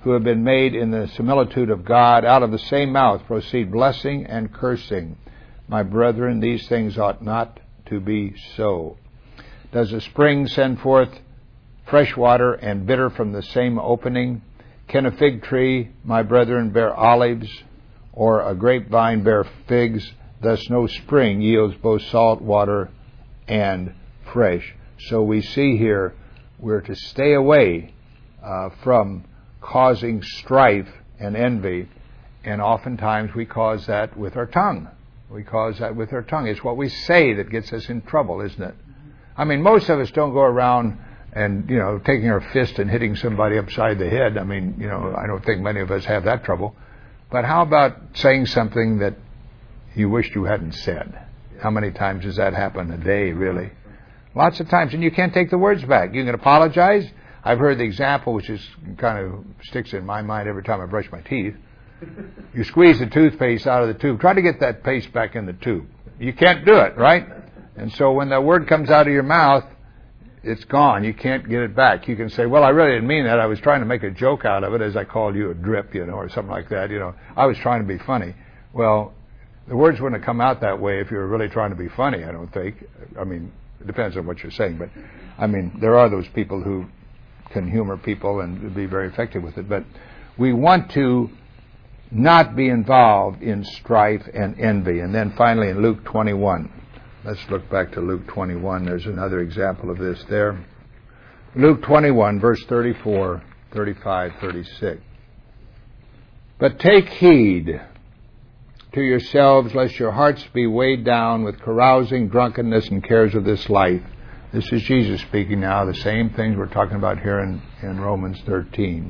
A: who have been made in the similitude of God, out of the same mouth proceed blessing and cursing. My brethren, these things ought not to be so. Does a spring send forth fresh water and bitter from the same opening? Can a fig tree, my brethren, bear olives, or a grapevine bear figs? Thus no spring yields both salt water and fresh. So we see here we're to stay away from causing strife and envy, and oftentimes we cause that with our tongue. We cause that with our tongue. It's what we say that gets us in trouble, isn't it? I mean, most of us don't go around and, taking our fist and hitting somebody upside the head. I mean, I don't think many of us have that trouble. But how about saying something that you wished you hadn't said? How many times does that happen a day, really? Lots of times, and you can't take the words back. You can apologize. I've heard the example, which is kind of sticks in my mind every time I brush my teeth. You squeeze the toothpaste out of the tube. Try to get that paste back in the tube. You can't do it, right? And so when the word comes out of your mouth, it's gone. You can't get it back. You can say, well, I really didn't mean that. I was trying to make a joke out of it, as I called you a drip, or something like that. I was trying to be funny. Well, the words wouldn't have come out that way if you were really trying to be funny, I don't think. I mean, it depends on what you're saying. But, I mean, there are those people who can humor people and be very effective with it. But we want to not be involved in strife and envy. And then finally in Luke 21. Let's look back to Luke 21. There's another example of this there. Luke 21, verse 34, 35, 36. But take heed to yourselves, lest your hearts be weighed down with carousing, drunkenness, and cares of this life. This is Jesus speaking now, the same things we're talking about here in Romans 13.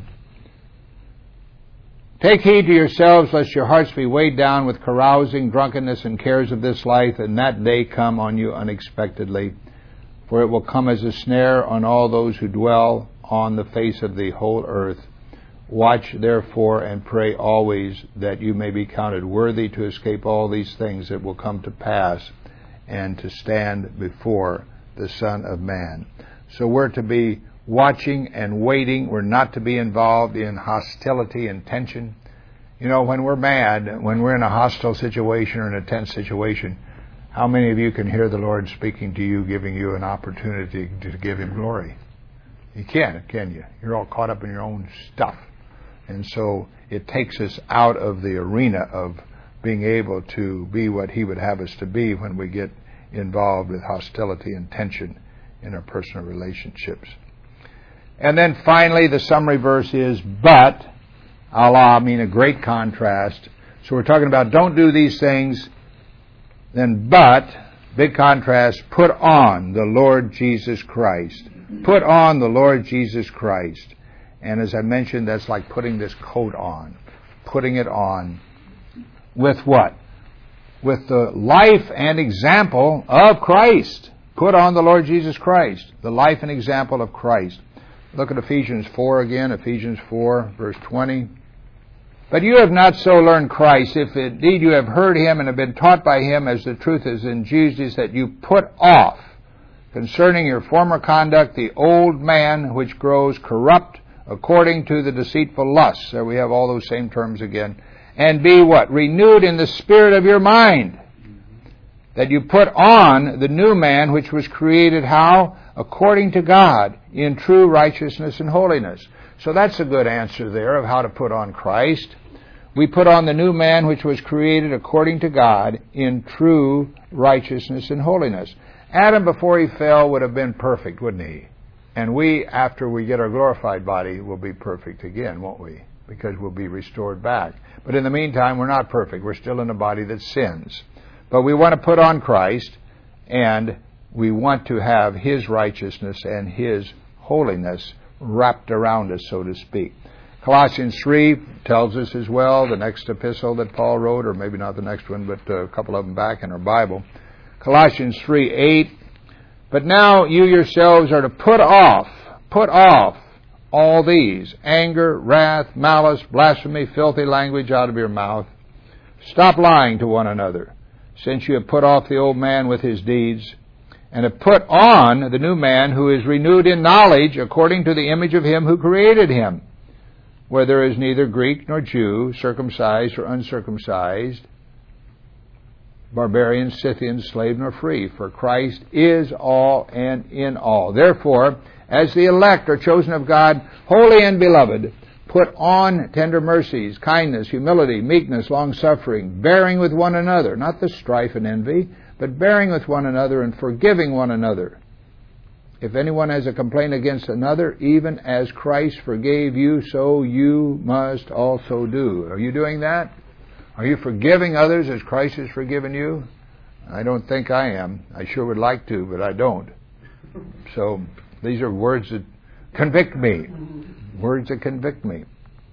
A: Take heed to yourselves, lest your hearts be weighed down with carousing, drunkenness, and cares of this life, and that day come on you unexpectedly. For it will come as a snare on all those who dwell on the face of the whole earth. Watch therefore and pray always, that you may be counted worthy to escape all these things that will come to pass, and to stand before the Son of Man. So we're to be watching and waiting. We're not to be involved in hostility and tension. When we're mad, when we're in a hostile situation or in a tense situation, how many of you can hear the Lord speaking to you, giving you an opportunity to give Him glory? You can't, can you? You're all caught up in your own stuff. And so it takes us out of the arena of being able to be what He would have us to be when we get involved with hostility and tension in our personal relationships. And then finally, the summary verse is, but, Allah, a great contrast. So we're talking about don't do these things, then but, big contrast, put on the Lord Jesus Christ. Put on the Lord Jesus Christ. And as I mentioned, that's like putting this coat on. Putting it on. With what? With the life and example of Christ. Put on the Lord Jesus Christ. The life and example of Christ. Look at Ephesians 4 again, Ephesians 4, verse 20. But you have not so learned Christ, if indeed you have heard Him and have been taught by Him, as the truth is in Jesus, that you put off, concerning your former conduct, the old man which grows corrupt according to the deceitful lusts. There we have all those same terms again. And be what? Renewed in the spirit of your mind. That you put on the new man which was created how? According to God, in true righteousness and holiness. So that's a good answer there of how to put on Christ. We put on the new man which was created according to God, in true righteousness and holiness. Adam, before he fell, would have been perfect, wouldn't he? And we, after we get our glorified body, will be perfect again, won't we? Because we'll be restored back. But in the meantime, we're not perfect. We're still in a body that sins. But we want to put on Christ, and we want to have His righteousness and His holiness wrapped around us, so to speak. Colossians 3 tells us as well, the next epistle that Paul wrote, or maybe not the next one, but a couple of them back in our Bible. Colossians 3:8. But now you yourselves are to put off all these: anger, wrath, malice, blasphemy, filthy language out of your mouth. Stop lying to one another, since you have put off the old man with his deeds, and have put on the new man, who is renewed in knowledge according to the image of Him who created him. where there is neither Greek nor Jew, circumcised or uncircumcised, barbarian, Scythian, slave nor free, for Christ is all and in all. Therefore, as the elect are chosen of God, holy and beloved, put on tender mercies, kindness, humility, meekness, long-suffering, bearing with one another, not the strife and envy, but bearing with one another and forgiving one another. If anyone has a complaint against another, even as Christ forgave you, so you must also do. Are you doing that? Are you forgiving others as Christ has forgiven you? I don't think I am. I sure would like to, but I don't. So these are words that convict me. Words that convict me.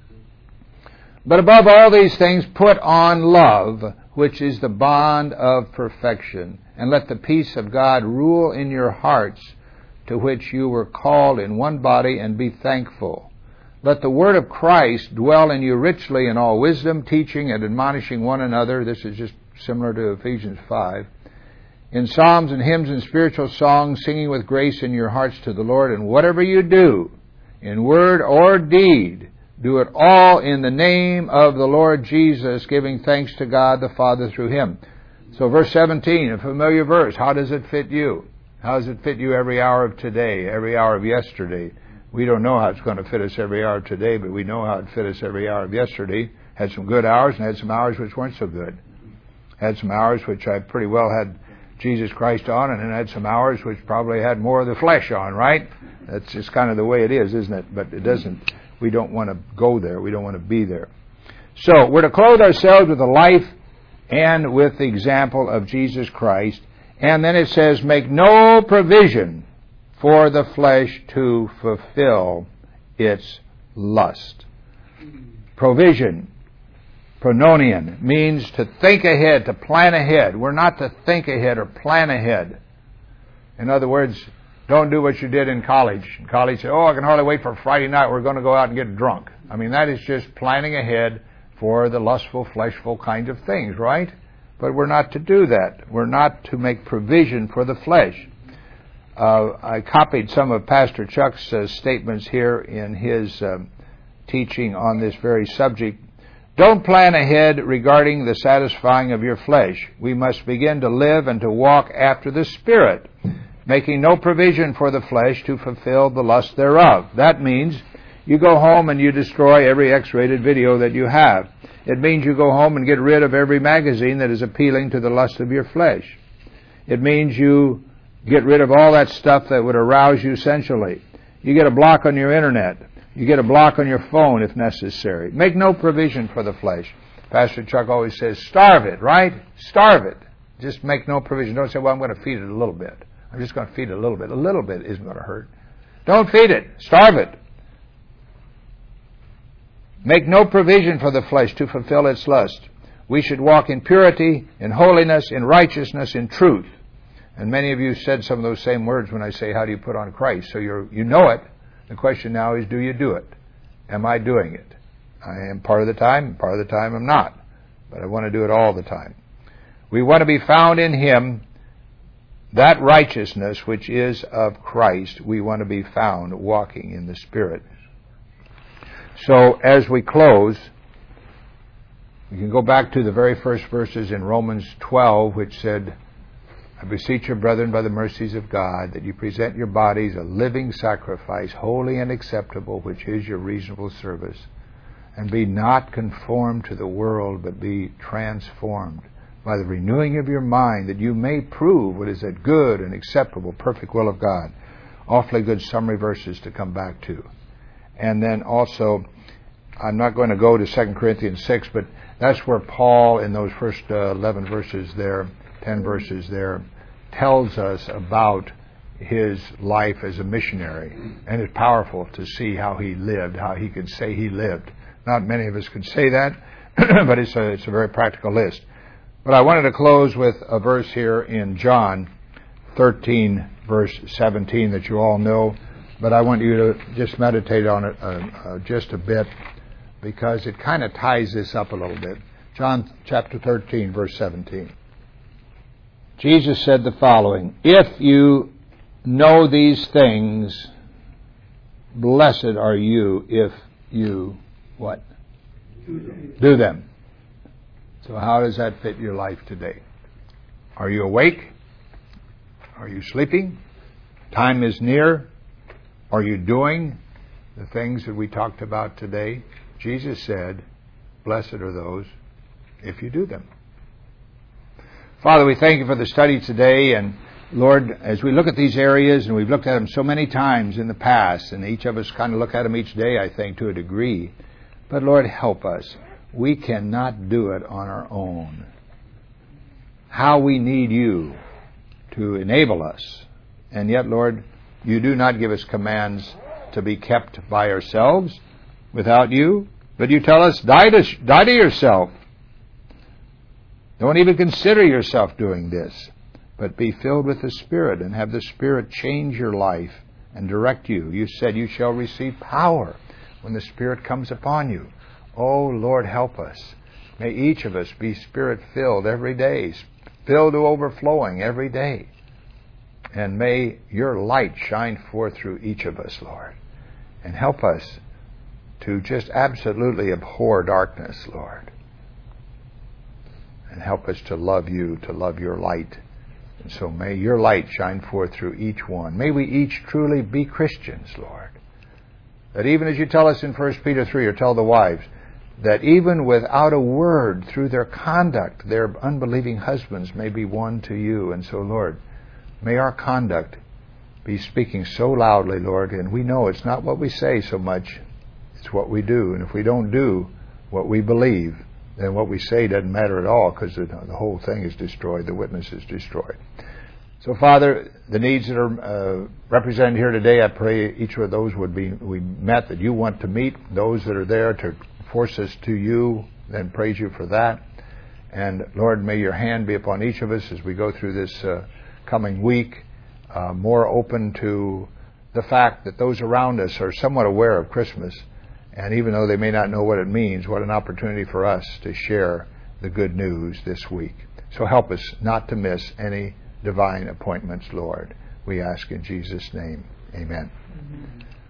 A: But above all these things, put on love, which is the bond of perfection. And let the peace of God rule in your hearts, to which you were called in one body, and be thankful. Let the word of Christ dwell in you richly in all wisdom, teaching and admonishing one another. This is just similar to Ephesians 5. In psalms and hymns and spiritual songs, singing with grace in your hearts to the Lord. And whatever you do, in word or deed, do it all in the name of the Lord Jesus, giving thanks to God the Father through Him. So verse 17, a familiar verse. How does it fit you? How does it fit you every hour of today, every hour of yesterday? We don't know how it's going to fit us every hour of today, but we know how it fit us every hour of yesterday. Had some good hours and had some hours which weren't so good. Had some hours which I pretty well had Jesus Christ on, and then had some hours which probably had more of the flesh on, right? That's just kind of the way it is, isn't it? But it doesn't, we don't want to go there. We don't want to be there. So, we're to clothe ourselves with the life and with the example of Jesus Christ. And then it says, make no provision for the flesh to fulfill its lust. Provision, prononion, means to think ahead, to plan ahead. We're not to think ahead or plan ahead. In other words, don't do what you did in college. In college, say, I can hardly wait for Friday night. We're going to go out and get drunk. I mean, that is just planning ahead for the lustful, fleshful kind of things, right? But we're not to do that. We're not to make provision for the flesh. I copied some of Pastor Chuck's statements here in his teaching on this very subject. Don't plan ahead regarding the satisfying of your flesh. We must begin to live and to walk after the Spirit, making no provision for the flesh to fulfill the lust thereof. That means you go home and you destroy every X-rated video that you have. It means you go home and get rid of every magazine that is appealing to the lust of your flesh. It means you get rid of all that stuff that would arouse you sensually. You get a block on your internet. You get a block on your phone if necessary. Make no provision for the flesh. Pastor Chuck always says, starve it, right? Starve it. Just make no provision. Don't say, I'm going to feed it a little bit. I'm just going to feed it a little bit. A little bit isn't going to hurt. Don't feed it. Starve it. Make no provision for the flesh to fulfill its lust. We should walk in purity, in holiness, in righteousness, in truth. And many of you said some of those same words when I say, how do you put on Christ? So you know it. The question now is, do you do it? Am I doing it? I am part of the time I'm not. But I want to do it all the time. We want to be found in Him, that righteousness which is of Christ. We want to be found walking in the Spirit. So as we close, you can go back to the very first verses in Romans 12, which said, I beseech you, brethren, by the mercies of God, that you present your bodies a living sacrifice, holy and acceptable, which is your reasonable service. And be not conformed to the world, but be transformed by the renewing of your mind, that you may prove what is that good and acceptable, perfect will of God. Awfully good summary verses to come back to. And then also, I'm not going to go to 2 Corinthians 6, but that's where Paul, in those first 11 verses there, 10 verses there, tells us about his life as a missionary. And it's powerful to see how he lived, how he could say he lived. Not many of us could say that, but it's a very practical list. But I wanted to close with a verse here in John 13, verse 17, that you all know. But I want you to just meditate on it just a bit, because it kind of ties this up a little bit. John chapter 13, verse 17. Jesus said the following, if you know these things, blessed are you if you What? Do them. So how does that fit your life today? Are you awake? Are you sleeping? Time is near. Are you doing the things that we talked about today? Jesus said, blessed are those if you do them. Father, we thank you for the study today. And Lord, as we look at these areas, and we've looked at them so many times in the past, and each of us kind of look at them each day, I think, to a degree. But Lord, help us. We cannot do it on our own. How we need you to enable us. And yet, Lord, you do not give us commands to be kept by ourselves without you, but you tell us, die to yourself. Don't even consider yourself doing this, but be filled with the Spirit and have the Spirit change your life and direct you. You said you shall receive power when the Spirit comes upon you. Oh, Lord, help us. May each of us be Spirit-filled every day, filled to overflowing every day. And may your light shine forth through each of us, Lord. And help us to just absolutely abhor darkness, Lord. And help us to love you, to love your light. And so may your light shine forth through each one. May we each truly be Christians, Lord. That even as you tell us in 1 Peter 3, or tell the wives, that even without a word, through their conduct, their unbelieving husbands may be won to you. And so, Lord, may our conduct be speaking so loudly, Lord, and we know it's not what we say so much, it's what we do. And if we don't do what we believe, then what we say doesn't matter at all, because the whole thing is destroyed, the witness is destroyed. So, Father, the needs that are represented here today, I pray each of those would be met that you want to meet. Those that are there to force us to you, then praise you for that. And, Lord, may your hand be upon each of us as we go through this coming week, more open to the fact that those around us are somewhat aware of Christmas. And even though they may not know what it means, what an opportunity for us to share the good news this week. So help us not to miss any divine appointments, Lord. We ask in Jesus' name. Amen.